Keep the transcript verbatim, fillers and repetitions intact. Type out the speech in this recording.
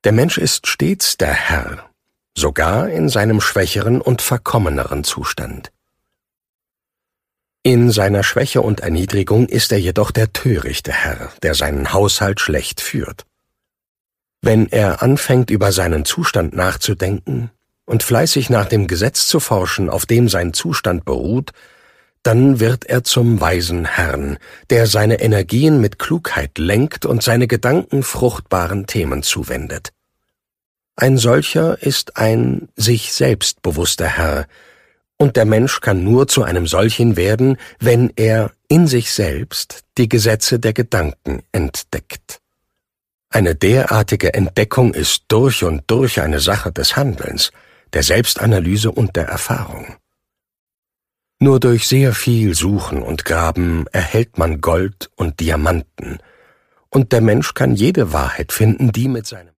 Der Mensch ist stets der Herr, sogar in seinem schwächeren und verkommeneren Zustand. In seiner Schwäche und Erniedrigung ist er jedoch der törichte Herr, der seinen Haushalt schlecht führt. Wenn er anfängt, über seinen Zustand nachzudenken und fleißig nach dem Gesetz zu forschen, auf dem sein Zustand beruht, dann wird er zum weisen Herrn, der seine Energien mit Klugheit lenkt und seine Gedanken fruchtbaren Themen zuwendet. Ein solcher ist ein sich selbst bewusster Herr, und der Mensch kann nur zu einem solchen werden, wenn er in sich selbst die Gesetze der Gedanken entdeckt. Eine derartige Entdeckung ist durch und durch eine Sache des Handelns, der Selbstanalyse und der Erfahrung. Nur durch sehr viel Suchen und Graben erhält man Gold und Diamanten, und der Mensch kann jede Wahrheit finden, die mit seinem